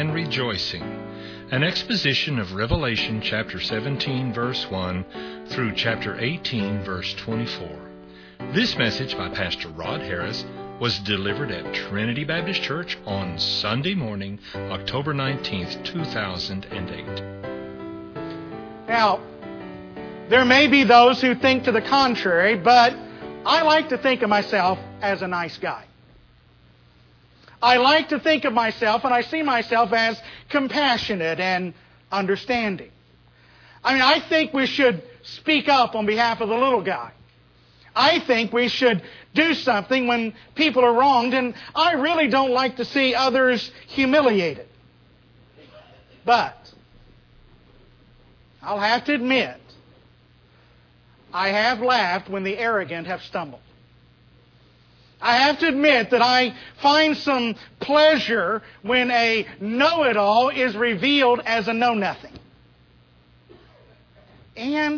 and rejoicing. An exposition of Revelation chapter 17, verse 1 through chapter 18, verse 24. This message by Pastor Rod Harris was delivered at Trinity Baptist Church on Sunday morning, October 19th, 2008. Now, there may be those who think to the contrary, but I like to think of myself as a nice guy. I like to think of myself, and I see myself as compassionate and understanding. I think we should speak up on behalf of the little guy. I think we should do something when people are wronged, and I really don't like to see others humiliated. But I'll have to admit, I have laughed when the arrogant have stumbled. I have to admit that I find some pleasure when a know-it-all is revealed as a know-nothing. And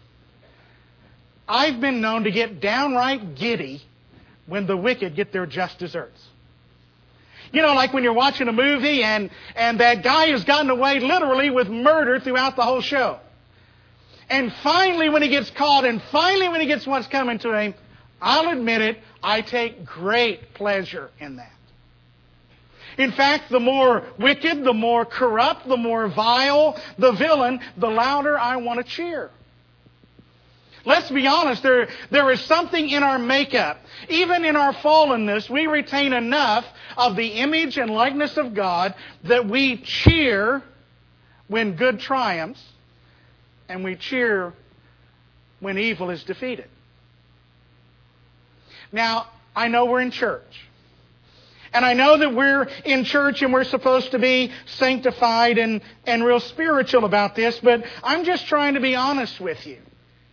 I've been known to get downright giddy when the wicked get their just desserts. You know, like when you're watching a movie and that guy has gotten away literally with murder throughout the whole show. And finally when he gets caught and finally when he gets what's coming to him, I'll admit it, I take great pleasure in that. In fact, the more wicked, the more corrupt, the more vile the villain, the louder I want to cheer. Let's be honest, there is something in our makeup. Even in our fallenness, we retain enough of the image and likeness of God that we cheer when good triumphs and we cheer when evil is defeated. Now, I know we're in church. And I know that we're in church and we're supposed to be sanctified and real spiritual about this, but I'm just trying to be honest with you.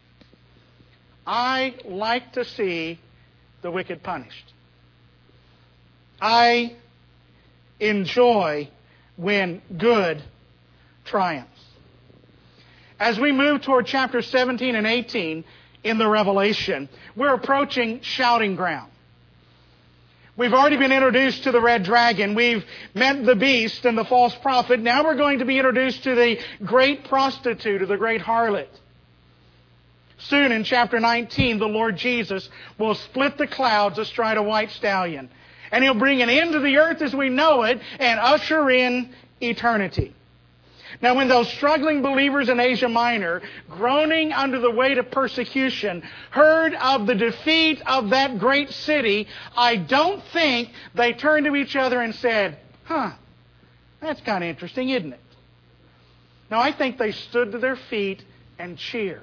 I like to see the wicked punished. I enjoy when good triumphs. As we move toward chapter 17 and 18 in the Revelation, we're approaching shouting ground. We've already been introduced to the red dragon. We've met the beast and the false prophet. Now we're going to be introduced to the great prostitute or the great harlot. Soon in chapter 19, the Lord Jesus will split the clouds astride a white stallion. And He'll bring an end to the earth as we know it and usher in eternity. Now, when those struggling believers in Asia Minor, groaning under the weight of persecution, heard of the defeat of that great city, I don't think they turned to each other and said, that's kind of interesting, isn't it? No, I think they stood to their feet and cheered.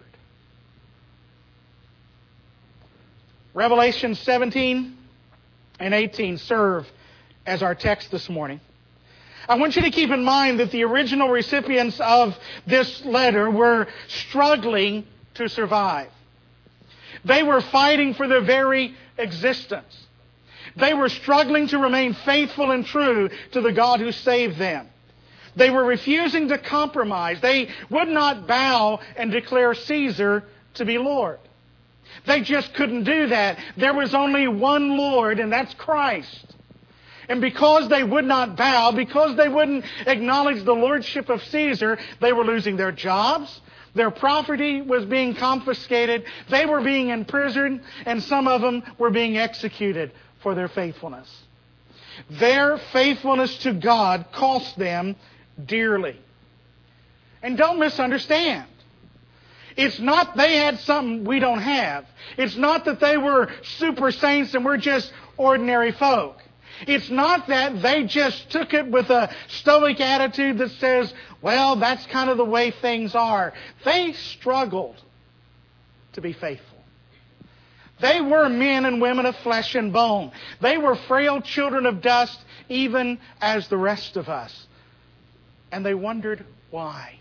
Revelation 17 and 18 serve as our text this morning. I want you to keep in mind that the original recipients of this letter were struggling to survive. They were fighting for their very existence. They were struggling to remain faithful and true to the God who saved them. They were refusing to compromise. They would not bow and declare Caesar to be Lord. They just couldn't do that. There was only one Lord, and that's Christ. And because they would not bow, because they wouldn't acknowledge the lordship of Caesar, they were losing their jobs. Their property was being confiscated. They were being imprisoned, and some of them were being executed for their faithfulness. Their faithfulness to God cost them dearly. And don't misunderstand. It's not they had something we don't have. It's not that they were super saints and we're just ordinary folk. It's not that they just took it with a stoic attitude that says, well, that's kind of the way things are. They struggled to be faithful. They were men and women of flesh and bone. They were frail children of dust, even as the rest of us. And they wondered why.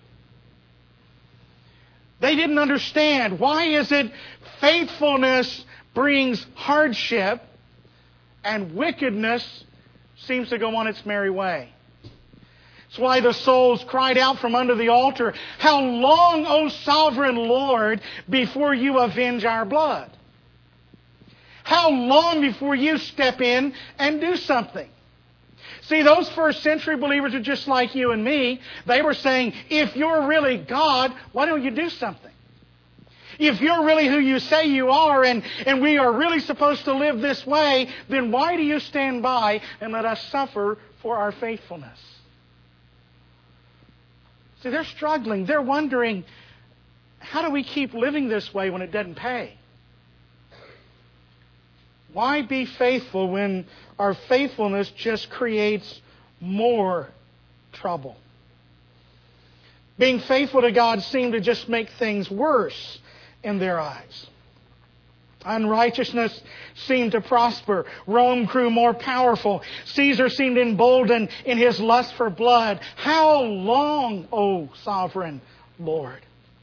They didn't understand. Why is it faithfulness brings hardship and wickedness seems to go on its merry way? That's why the souls cried out from under the altar, "How long, O sovereign Lord, before you avenge our blood? How long before you step in and do something?" See, those first century believers are just like you and me. They were saying, if you're really God, why don't you do something? If you're really who you say you are and we are really supposed to live this way, then why do you stand by and let us suffer for our faithfulness? See, they're struggling. They're wondering, how do we keep living this way when it doesn't pay? Why be faithful when our faithfulness just creates more trouble? Being faithful to God seemed to just make things worse in their eyes. Unrighteousness seemed to prosper. Rome grew more powerful. Caesar seemed emboldened in his lust for blood. How long, O sovereign Lord?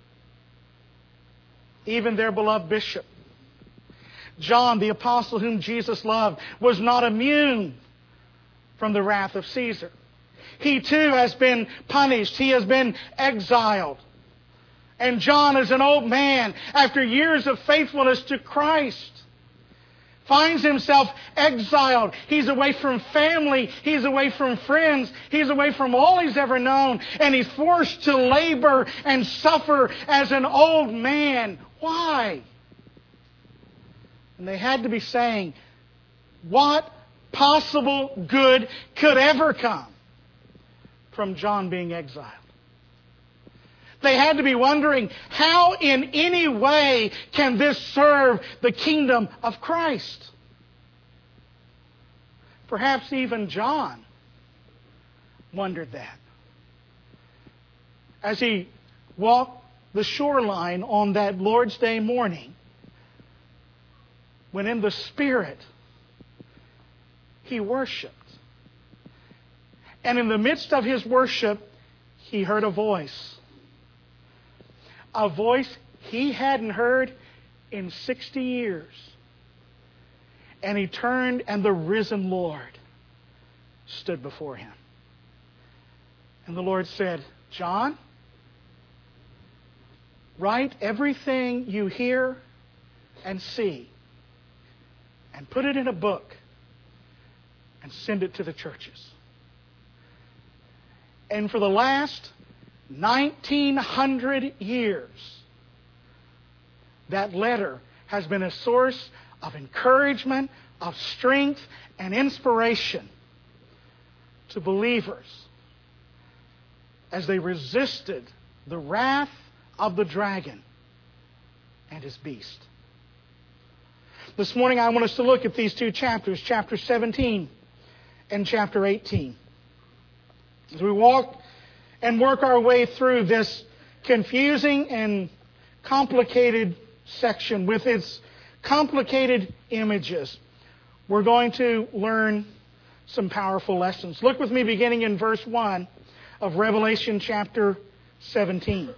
Even their beloved bishop, John, the apostle whom Jesus loved, was not immune from the wrath of Caesar. He too has been punished. He has been exiled. And John, as an old man, after years of faithfulness to Christ, finds himself exiled. He's away from family. He's away from friends. He's away from all he's ever known. And he's forced to labor and suffer as an old man. Why? And they had to be saying, what possible good could ever come from John being exiled? They had to be wondering, how in any way can this serve the kingdom of Christ? Perhaps even John wondered that. As he walked the shoreline on that Lord's Day morning, when in the Spirit he worshiped. And in the midst of his worship, he heard a voice. A voice he hadn't heard in 60 years. And he turned, and the risen Lord stood before him. And the Lord said, John, write everything you hear and see, and put it in a book and send it to the churches. And for the last 1900 years, that letter has been a source of encouragement, of strength, and inspiration to believers as they resisted the wrath of the dragon and his beast. This morning I want us to look at these two chapters, chapter 17 and chapter 18. As we walk and work our way through this confusing and complicated section with its complicated images, we're going to learn some powerful lessons. Look with me beginning in verse 1 of Revelation chapter 17.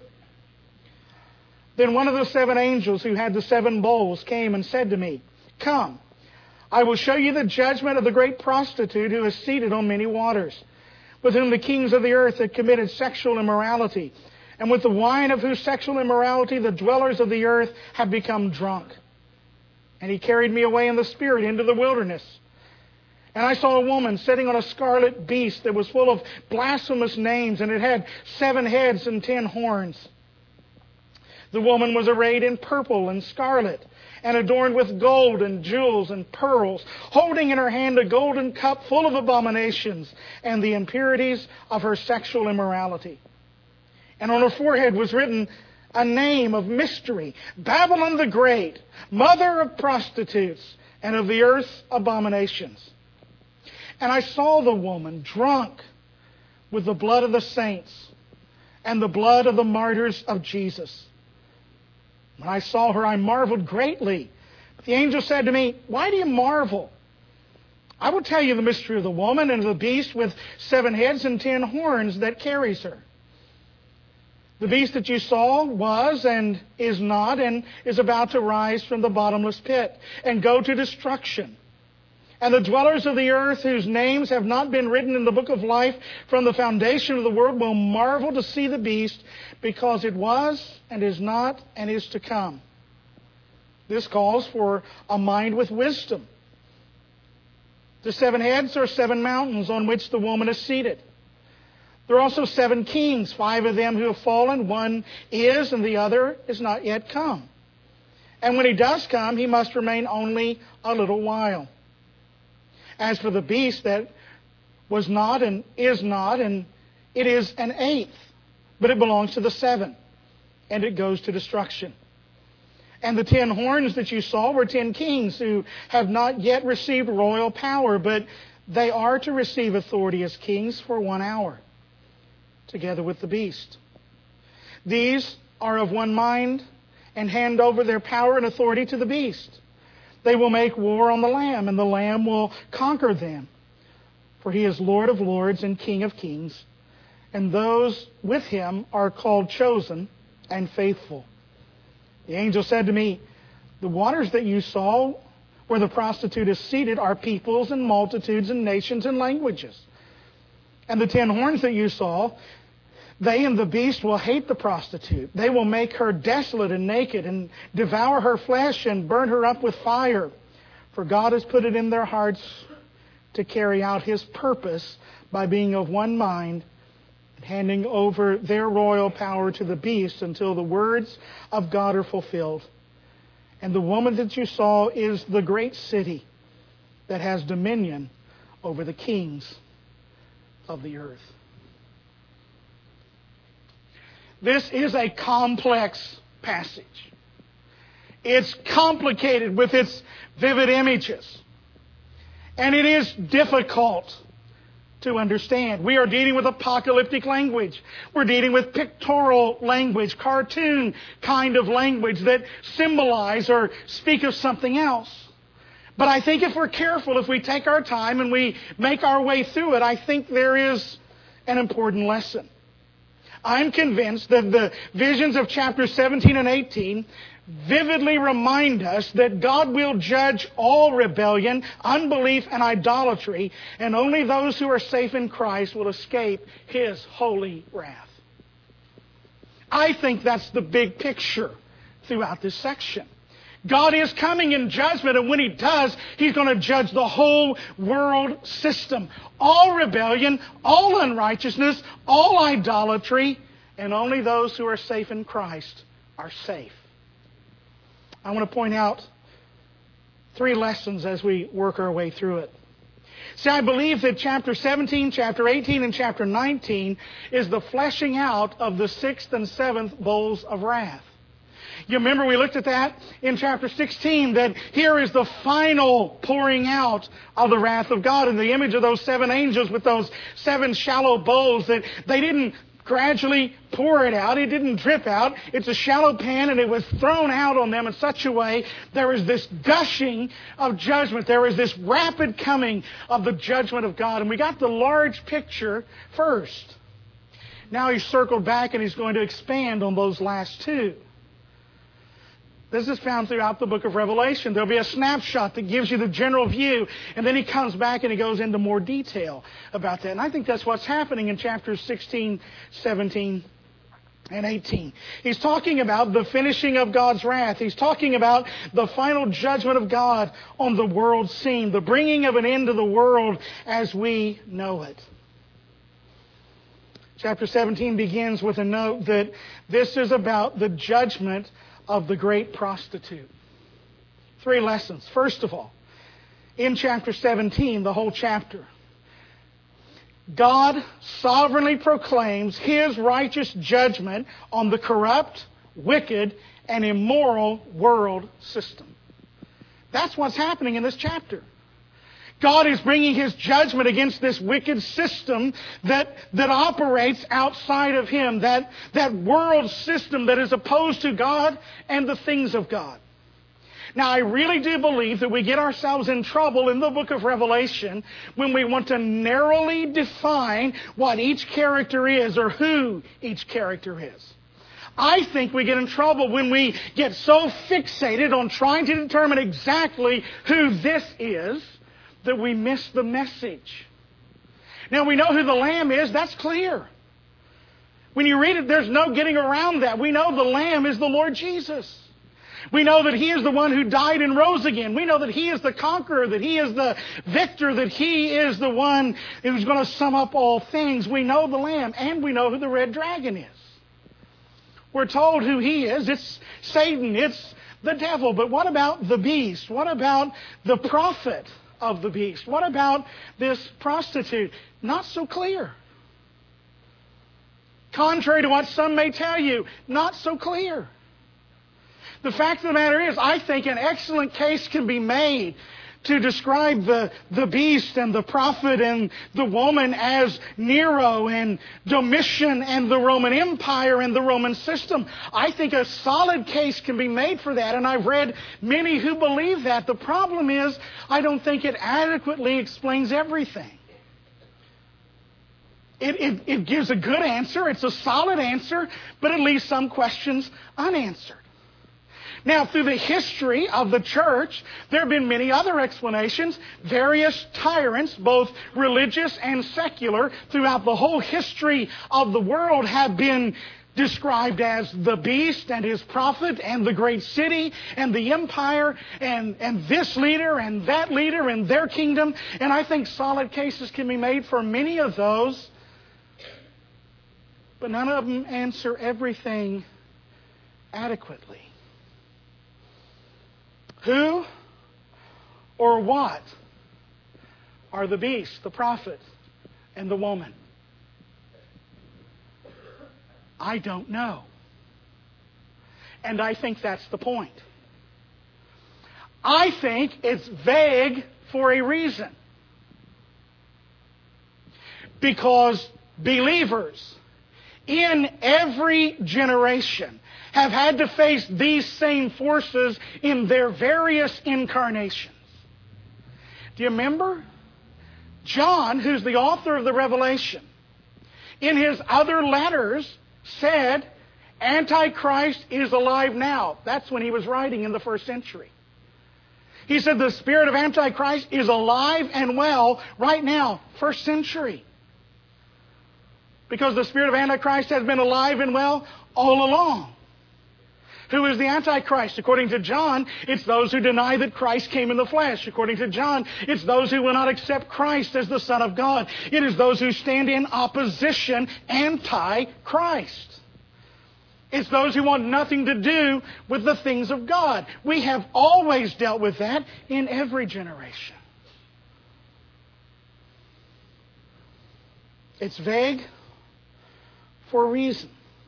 Then one of the seven angels who had the seven bowls came and said to me, Come, I will show you the judgment of the great prostitute who is seated on many waters, with whom the kings of the earth had committed sexual immorality, and with the wine of whose sexual immorality the dwellers of the earth have become drunk. And he carried me away in the Spirit into the wilderness. And I saw a woman sitting on a scarlet beast that was full of blasphemous names, and it had 7 heads and 10 horns. The woman was arrayed in purple and scarlet, and adorned with gold and jewels and pearls, holding in her hand a golden cup full of abominations and the impurities of her sexual immorality. And on her forehead was written a name of mystery, Babylon the Great, mother of prostitutes and of the earth's abominations. And I saw the woman drunk with the blood of the saints and the blood of the martyrs of Jesus. When I saw her, I marveled greatly. But the angel said to me, Why do you marvel? I will tell you the mystery of the woman and of the beast with 7 heads and 10 horns that carries her. The beast that you saw was and is not and is about to rise from the bottomless pit and go to destruction. And the dwellers of the earth whose names have not been written in the book of life from the foundation of the world will marvel to see the beast, because it was and is not and is to come. This calls for a mind with wisdom. The 7 heads are 7 mountains on which the woman is seated. There are also 7 kings, 5 of them who have fallen. One is, and the other is not yet come. And when he does come, he must remain only a little while. As for the beast that was not and it is an 8th, but it belongs to the 7, and it goes to destruction. And the 10 horns that you saw were 10 kings who have not yet received royal power, but they are to receive authority as kings for 1 hour, together with the beast. These are of one mind and hand over their power and authority to the beast. They will make war on the Lamb, and the Lamb will conquer them. For he is Lord of lords and King of kings, and those with him are called chosen and faithful. The angel said to me, the waters that you saw where the prostitute is seated are peoples and multitudes and nations and languages. And the 10 horns that you saw, they and the beast will hate the prostitute. They will make her desolate and naked and devour her flesh and burn her up with fire. For God has put it in their hearts to carry out His purpose by being of one mind, handing over their royal power to the beast until the words of God are fulfilled. And the woman that you saw is the great city that has dominion over the kings of the earth. This is a complex passage. It's complicated with its vivid images. And it is difficult to understand. We are dealing with apocalyptic language. We're dealing with pictorial language, cartoon kind of language that symbolize or speak of something else. But I think if we're careful, if we take our time and we make our way through it, I think there is an important lesson. I'm convinced that the visions of chapters 17 and 18 vividly remind us that God will judge all rebellion, unbelief, and idolatry, and only those who are safe in Christ will escape His holy wrath. I think that's the big picture throughout this section. God is coming in judgment, and when He does, He's going to judge the whole world system. All rebellion, all unrighteousness, all idolatry, and only those who are safe in Christ are safe. I want to point out 3 lessons as we work our way through it. See, I believe that chapter 17, chapter 18, and chapter 19 is the fleshing out of the 6th and 7th bowls of wrath. You remember we looked at that in chapter 16, that here is the final pouring out of the wrath of God in the image of those 7 angels with those 7 shallow bowls, that they didn't gradually pour it out. It didn't drip out. It's a shallow pan, and it was thrown out on them in such a way there is this gushing of judgment. There is this rapid coming of the judgment of God. And we got the large picture first. Now He's circled back and He's going to expand on those last 2. This is found throughout the book of Revelation. There'll be a snapshot that gives you the general view, and then He comes back and He goes into more detail about that. And I think that's what's happening in chapters 16, 17, and 18. He's talking about the finishing of God's wrath. He's talking about the final judgment of God on the world scene, the bringing of an end to the world as we know it. Chapter 17 begins with a note that this is about the judgment of the great prostitute. 3 lessons. First of all, in chapter 17, the whole chapter, God sovereignly proclaims His righteous judgment on the corrupt, wicked, and immoral world system. That's what's happening in this chapter. God is bringing His judgment against this wicked system that operates outside of Him, that world system that is opposed to God and the things of God. Now, I really do believe that we get ourselves in trouble in the book of Revelation when we want to narrowly define what each character is or who each character is. I think we get in trouble when we get so fixated on trying to determine exactly who this is that we miss the message. Now, we know who the Lamb is. That's clear. When you read it, there's no getting around that. We know the Lamb is the Lord Jesus. We know that He is the one who died and rose again. We know that He is the conqueror, that He is the victor, that He is the one who's going to sum up all things. We know the Lamb, and we know who the red dragon is. We're told who he is. It's Satan. It's the devil. But what about the beast? What about the prophet of the beast? What about this prostitute? Not so clear. Contrary to what some may tell you, not so clear. The fact of the matter is, I think an excellent case can be made to describe the beast and the prophet and the woman as Nero and Domitian and the Roman Empire and the Roman system. I think a solid case can be made for that, and I've read many who believe that. The problem is, I don't think it adequately explains everything. It gives a good answer, it's a solid answer, but it leaves some questions unanswered. Now, through the history of the church, there have been many other explanations. Various tyrants, both religious and secular, throughout the whole history of the world have been described as the beast and his prophet and the great city and the empire and this leader and that leader and their kingdom. And I think solid cases can be made for many of those. But none of them answer everything adequately. Who or what are the beast, the prophet, and the woman? I don't know. And I think that's the point. I think it's vague for a reason. Because believers in every generation have had to face these same forces in their various incarnations. Do you remember? John, who's the author of the Revelation, in his other letters said, Antichrist is alive now. That's when he was writing in the first century. He said the spirit of Antichrist is alive and well right now, first century. Because the spirit of Antichrist has been alive and well all along. Who is the Antichrist? According to John, it's those who deny that Christ came in the flesh. According to John, it's those who will not accept Christ as the Son of God. It is those who stand in opposition, anti-Christ. It's those who want nothing to do with the things of God. We have always dealt with that in every generation. It's vague for a reason.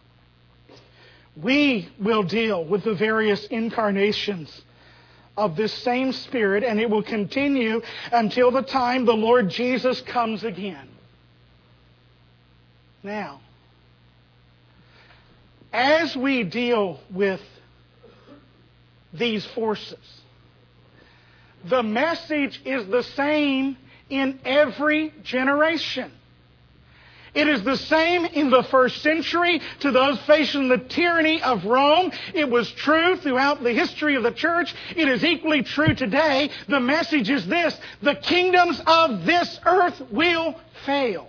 We will deal with the various incarnations of this same Spirit, and it will continue until the time the Lord Jesus comes again. Now, as we deal with these forces, the message is the same in every generation. It is the same in the first century to those facing the tyranny of Rome. It was true throughout the history of the church. It is equally true today. The message is this: the kingdoms of this earth will fail.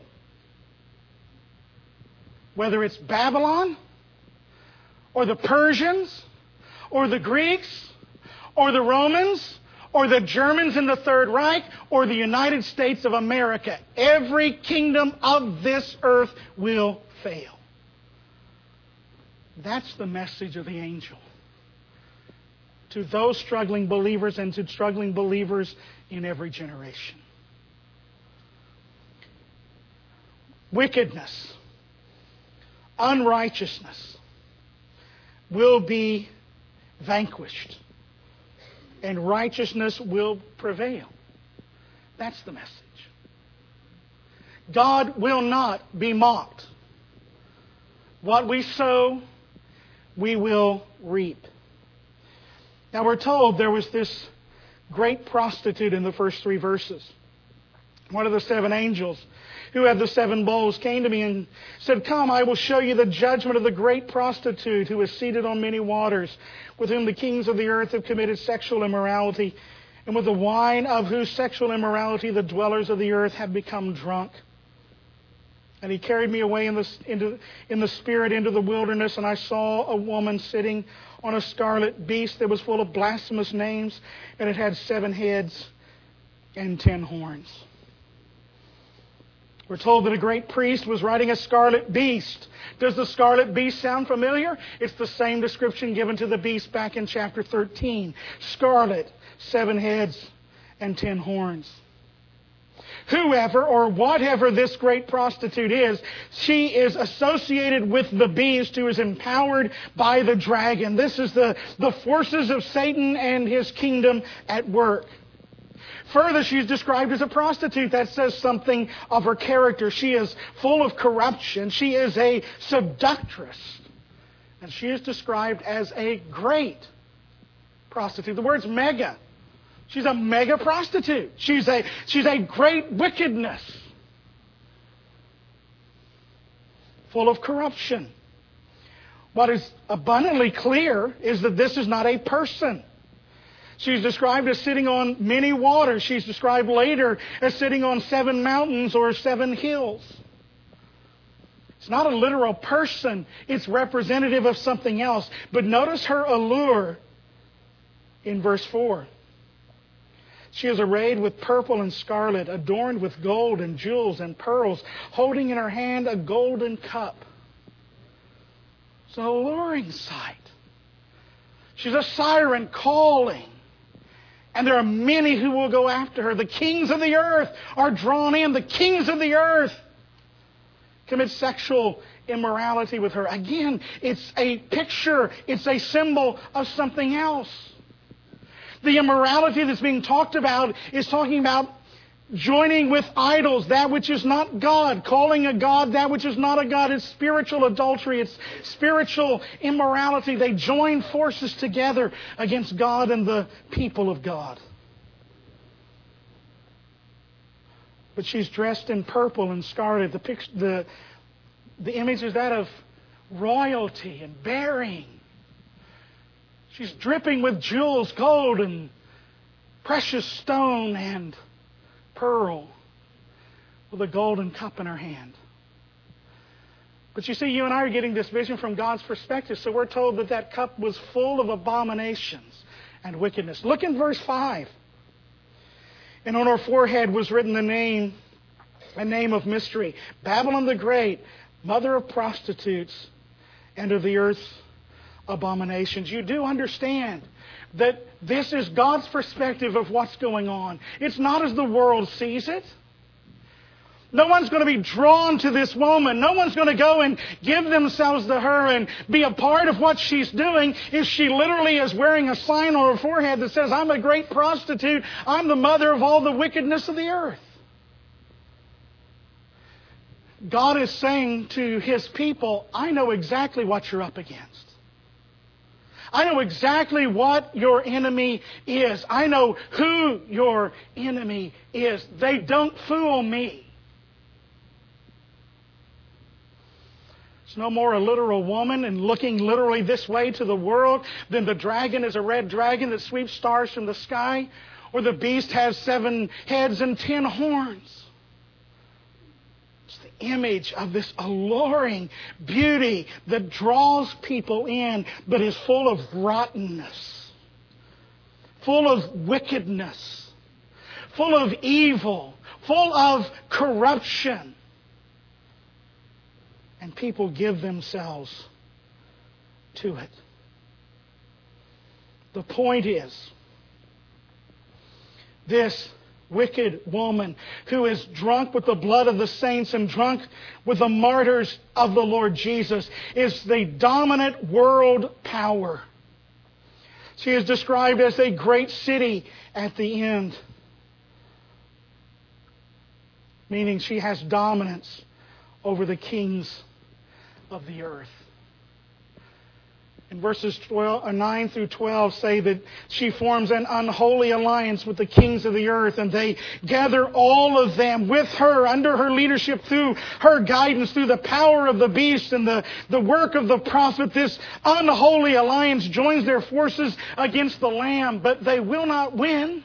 Whether it's Babylon, or the Persians, or the Greeks, or the Romans, or the Germans in the Third Reich, or the United States of America. Every kingdom of this earth will fail. That's the message of the angel to those struggling believers and to struggling believers in every generation. Wickedness, unrighteousness will be vanquished, and righteousness will prevail. That's the message. God will not be mocked. What we sow, we will reap. Now we're told there was this great prostitute in the first 3 verses. One of the 7 angels who had the 7 bowls came to me and said, "Come, I will show you the judgment of the great prostitute who is seated on many waters, with whom the kings of the earth have committed sexual immorality, and with the wine of whose sexual immorality the dwellers of the earth have become drunk." And he carried me away in the spirit into the wilderness, and I saw a woman sitting on a scarlet beast that was full of blasphemous names, and it had 7 heads and 10 horns. We're told that a great priest was riding a scarlet beast. Does the scarlet beast sound familiar? It's the same description given to the beast back in chapter 13. Scarlet, 7 heads and 10 horns. Whoever or whatever this great prostitute is, she is associated with the beast who is empowered by the dragon. This is the forces of Satan and his kingdom at work. Further, she's described as a prostitute. That says something of her character. She is full of corruption. She is a seductress. And she is described as a great prostitute. The word's mega. She's a mega prostitute. She's a great wickedness. Full of corruption. What is abundantly clear is that this is not a person. She's described as sitting on many waters. She's described later as sitting on 7 mountains or 7 hills. It's not a literal person. It's representative of something else. But notice her allure in verse 4. She is arrayed with purple and scarlet, adorned with gold and jewels and pearls, holding in her hand a golden cup. It's an alluring sight. She's a siren calling. And there are many who will go after her. The kings of the earth are drawn in. The kings of the earth commit sexual immorality with her. Again, it's a picture. It's a symbol of something else. The immorality that's being talked about is talking about joining with idols, that which is not God, calling a God that which is not a God. It's spiritual adultery. It's spiritual immorality. They join forces together against God and the people of God. But she's dressed in purple and scarlet. The image is that of royalty and bearing. She's dripping with jewels, gold and precious stone and pearl, with a golden cup in her hand. But you see, you and I are getting this vision from God's perspective, so we're told that that cup was full of abominations and wickedness. Look in verse 5. And on her forehead was written a name of mystery, Babylon the Great, mother of prostitutes and of the earth's abominations. You do understand that this is God's perspective of what's going on. It's not as the world sees it. No one's going to be drawn to this woman. No one's going to go and give themselves to her and be a part of what she's doing if she literally is wearing a sign on her forehead that says, I'm a great prostitute. I'm the mother of all the wickedness of the earth. God is saying to His people, I know exactly what you're up against. I know exactly what your enemy is. I know who your enemy is. They don't fool me. It's no more a literal woman and looking literally this way to the world than the dragon is a red dragon that sweeps stars from the sky, or the beast has 7 heads and 10 horns. It's the image of this alluring beauty that draws people in, but is full of rottenness, full of wickedness, full of evil, full of corruption. And people give themselves to it. The point is, this wicked woman who is drunk with the blood of the saints and drunk with the martyrs of the Lord Jesus is the dominant world power. She is described as a great city at the end, meaning she has dominance over the kings of the earth. And verses 9 through 12 say that she forms an unholy alliance with the kings of the earth, and they gather all of them with her, under her leadership, through her guidance, through the power of the beast and the work of the prophet. This unholy alliance joins their forces against the Lamb, but they will not win,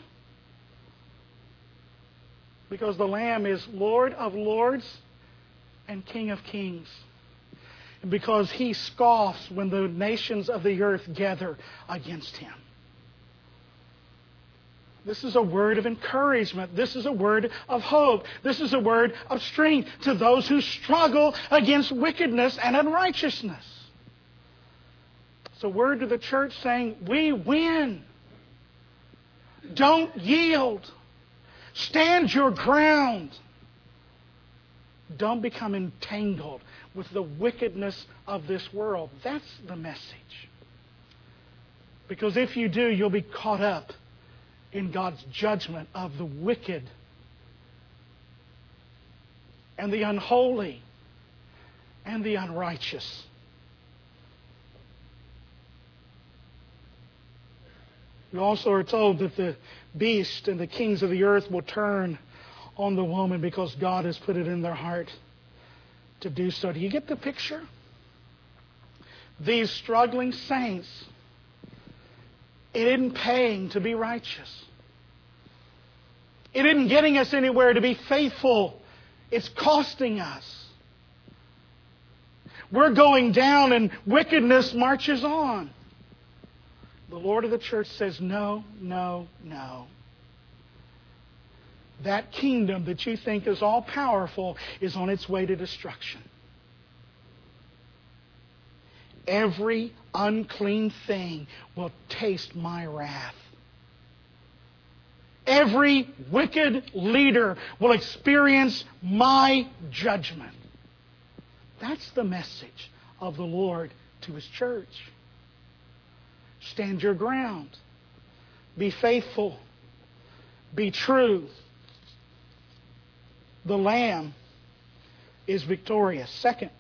because the Lamb is Lord of lords and King of kings. because He scoffs when the nations of the earth gather against Him. This is a word of encouragement. This is a word of hope. This is a word of strength to those who struggle against wickedness and unrighteousness. It's a word to the church saying, we win. Don't yield. Stand your ground. Don't become entangled with the wickedness of this world. That's the message. Because if you do, you'll be caught up in God's judgment of the wicked and the unholy and the unrighteous. We also are told that the beast and the kings of the earth will turn on the woman because God has put it in their heart to do so. Do you get the picture? These struggling saints, it isn't paying to be righteous. It isn't getting us anywhere to be faithful. It's costing us. We're going down and wickedness marches on. The Lord of the church says, no, no, no. That kingdom that you think is all powerful is on its way to destruction. Every unclean thing will taste my wrath. Every wicked leader will experience my judgment. That's the message of the Lord to His church. Stand your ground. Be faithful. Be true. The Lamb is victorious. Second,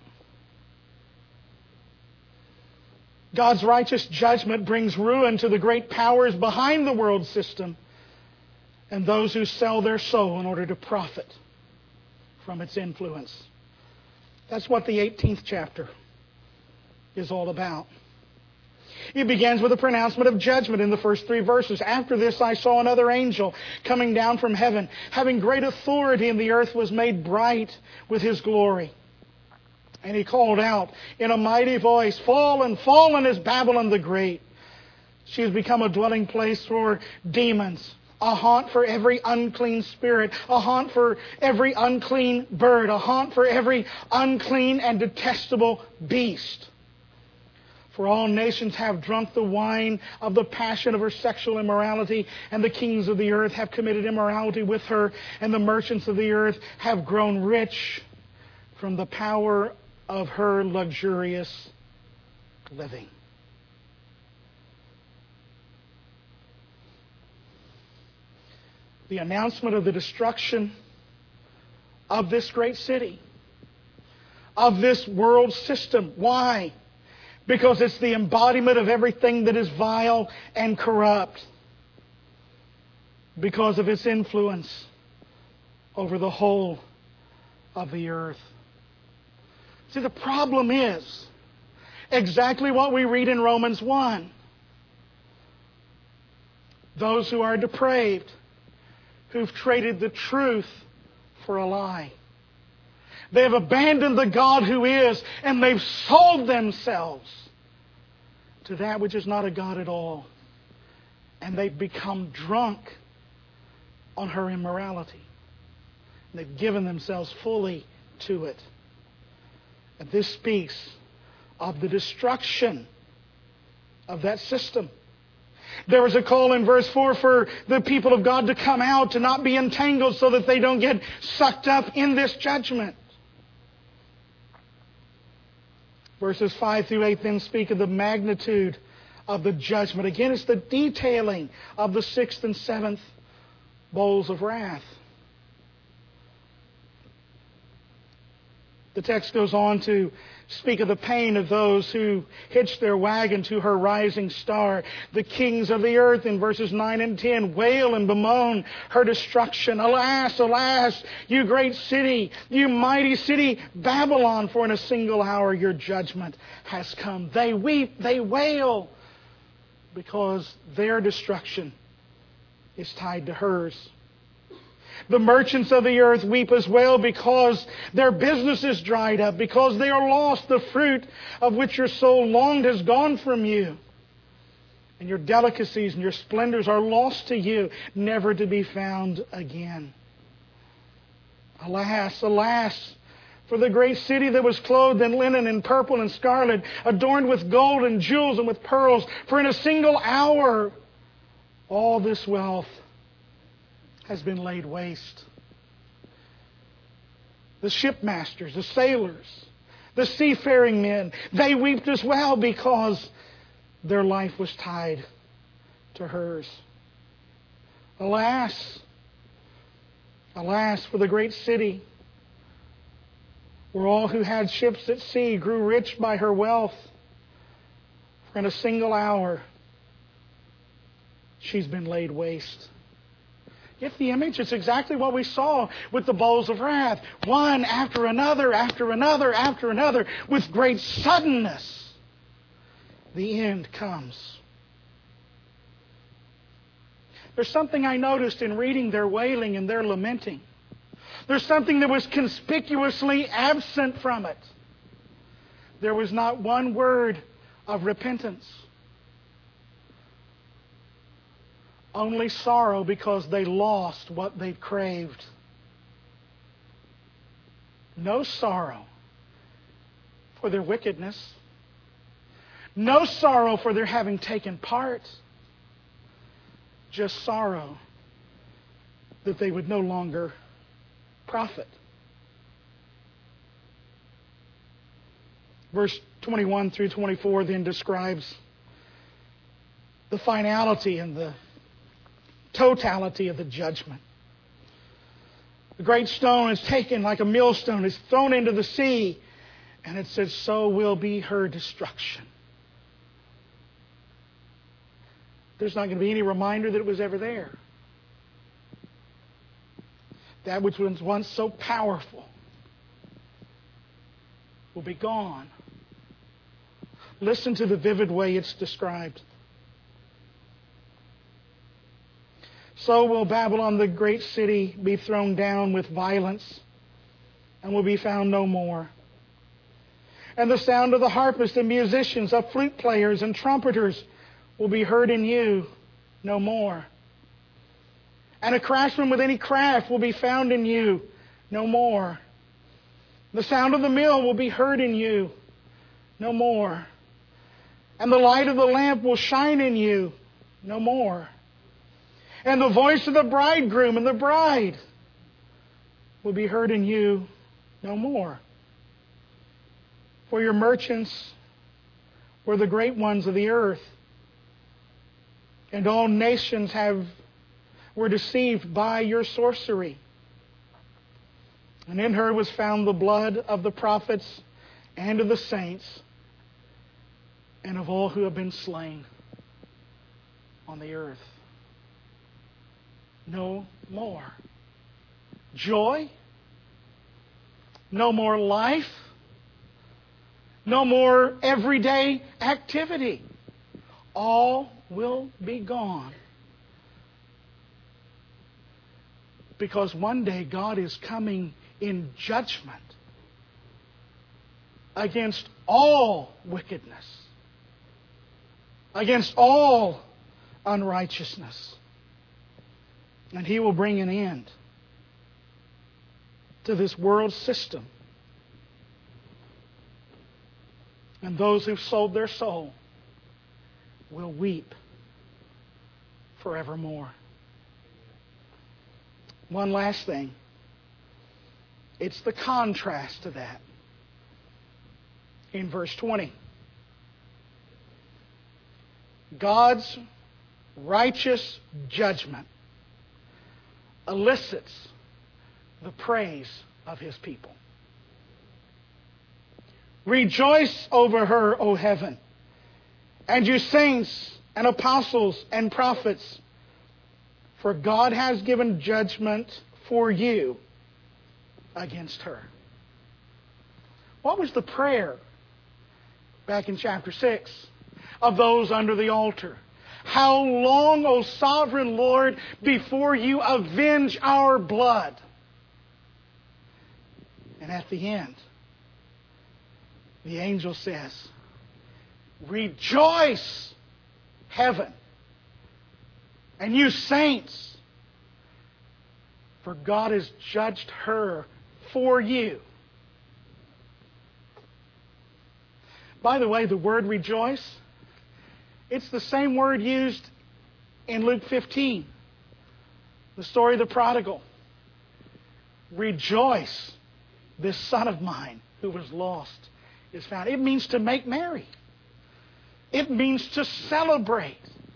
God's righteous judgment brings ruin to the great powers behind the world system and those who sell their soul in order to profit from its influence. That's what the 18th chapter is all about. It begins with a pronouncement of judgment in the first 3 verses. After this I saw another angel coming down from heaven, having great authority, and the earth was made bright with his glory. And he called out in a mighty voice, "Fallen, fallen is Babylon the Great. She has become a dwelling place for demons, a haunt for every unclean spirit, a haunt for every unclean bird, a haunt for every unclean and detestable beast. For all nations have drunk the wine of the passion of her sexual immorality, and the kings of the earth have committed immorality with her, and the merchants of the earth have grown rich from the power of her luxurious living." The announcement of the destruction of this great city, of this world system. Why? Because it's the embodiment of everything that is vile and corrupt. Because of its influence over the whole of the earth. See, the problem is exactly what we read in Romans 1. Those who are depraved, who've traded the truth for a lie. They have abandoned the God who is, and they've sold themselves to that which is not a God at all. And they've become drunk on her immorality. And they've given themselves fully to it. And this speaks of the destruction of that system. There was a call in verse 4 for the people of God to come out, to not be entangled so that they don't get sucked up in this judgment. Verses 5 through 8 then speak of the magnitude of the judgment. Again, it's the detailing of the 6th and 7th bowls of wrath. The text goes on to speak of the pain of those who hitch their wagon to her rising star. The kings of the earth in verses 9 and 10 wail and bemoan her destruction. Alas, alas, you great city, you mighty city, Babylon, for in a single hour your judgment has come. They weep, they wail, because their destruction is tied to hers. The merchants of the earth weep as well because their business is dried up, because they are lost. The fruit of which your soul longed has gone from you. And your delicacies and your splendors are lost to you, never to be found again. Alas, alas, for the great city that was clothed in linen and purple and scarlet, adorned with gold and jewels and with pearls, for in a single hour all this wealth has been laid waste. The shipmasters, the sailors, the seafaring men, they wept as well because their life was tied to hers. Alas, alas for the great city, where all who had ships at sea grew rich by her wealth. For in a single hour, she's been laid waste. Get the image? It's exactly what we saw with the bowls of wrath. One after another, after another, after another, with great suddenness. The end comes. There's something I noticed in reading their wailing and their lamenting. There's something that was conspicuously absent from it. There was not one word of repentance. Only sorrow because they lost what they craved. No sorrow for their wickedness. No sorrow for their having taken part. Just sorrow that they would no longer profit. Verse 21 through 24 then describes the finality and the totality of the judgment. The great stone is taken like a millstone, is thrown into the sea, and it says, so will be her destruction. There's not going to be any reminder that it was ever there. That which was once so powerful will be gone. Listen to the vivid way it's described. So will Babylon, the great city, be thrown down with violence and will be found no more. And the sound of the harpists and musicians, of flute players and trumpeters will be heard in you no more. And a craftsman with any craft will be found in you no more. The sound of the mill will be heard in you no more. And the light of the lamp will shine in you no more. And the voice of the bridegroom and the bride will be heard in you no more. For your merchants were the great ones of the earth, and all nations were deceived by your sorcery. And in her was found the blood of the prophets and of the saints and of all who have been slain on the earth. No more joy, no more life, no more everyday activity. All will be gone. Because one day God is coming in judgment against all wickedness, against all unrighteousness. And He will bring an end to this world system. And those who've sold their soul will weep forevermore. One last thing. It's the contrast to that. In verse 20. God's righteous judgment elicits the praise of His people. Rejoice over her, O heaven, and you saints and apostles and prophets, for God has given judgment for you against her. What was the prayer back in chapter 6 of those under the altar? How long, O sovereign Lord, before you avenge our blood? And at the end, the angel says, rejoice, heaven, and you saints, for God has judged her for you. By the way, the word rejoice, it's the same word used in Luke 15, the story of the prodigal. Rejoice, this son of mine who was lost is found. It means to make merry. It means to celebrate.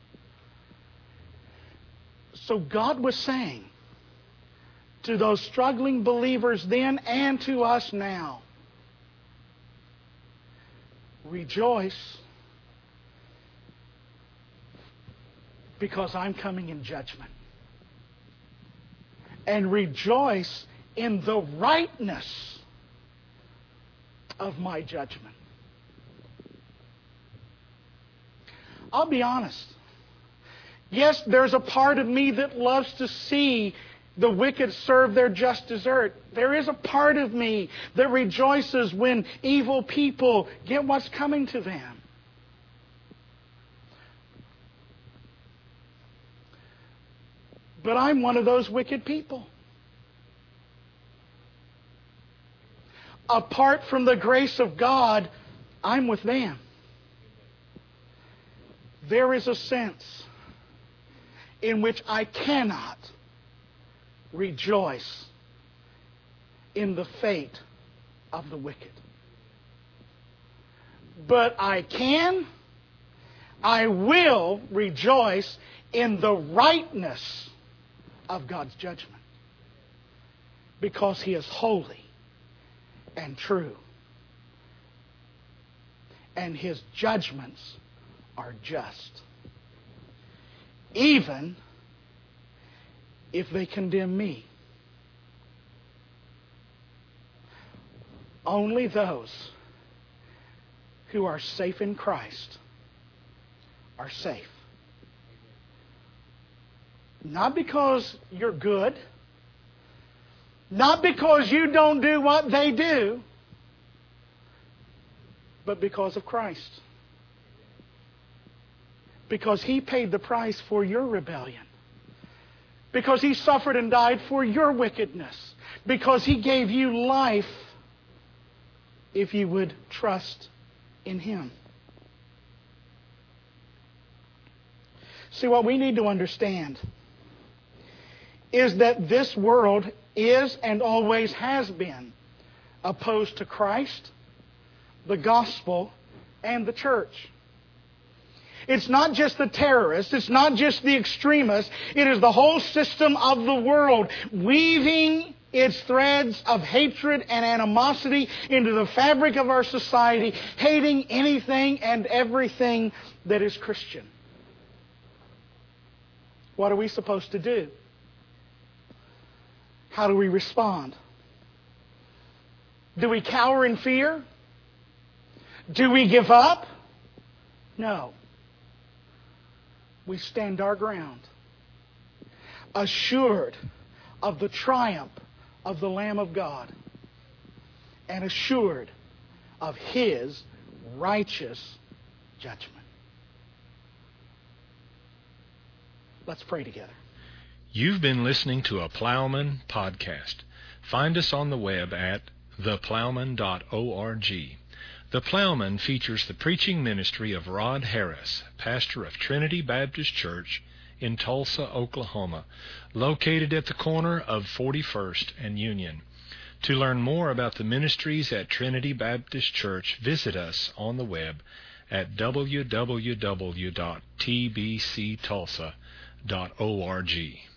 So God was saying to those struggling believers then and to us now, rejoice, because I'm coming in judgment. And rejoice in the rightness of my judgment. I'll be honest. Yes, there's a part of me that loves to see the wicked serve their just desert. There is a part of me that rejoices when evil people get what's coming to them. But I'm one of those wicked people. Apart from the grace of God, I'm with them. There is a sense in which I cannot rejoice in the fate of the wicked. But I will rejoice in the rightness of God's judgment, because He is holy and true, and His judgments are just, even if they condemn me. Only those who are safe in Christ are safe. Not because you're good, not because you don't do what they do, but because of Christ. Because He paid the price for your rebellion. Because He suffered and died for your wickedness. Because He gave you life if you would trust in Him. See, what we need to understand is that this world is and always has been opposed to Christ, the gospel, and the church. It's not just the terrorists. It's not just the extremists. It is the whole system of the world weaving its threads of hatred and animosity into the fabric of our society, hating anything and everything that is Christian. What are we supposed to do? How do we respond? Do we cower in fear? Do we give up? No. We stand our ground, assured of the triumph of the Lamb of God, and assured of His righteous judgment. Let's pray together. You've been listening to a Plowman podcast. Find us on the web at theplowman.org. The Plowman features the preaching ministry of Rod Harris, pastor of Trinity Baptist Church in Tulsa, Oklahoma, located at the corner of 41st and Union. To learn more about the ministries at Trinity Baptist Church, visit us on the web at www.tbctulsa.org.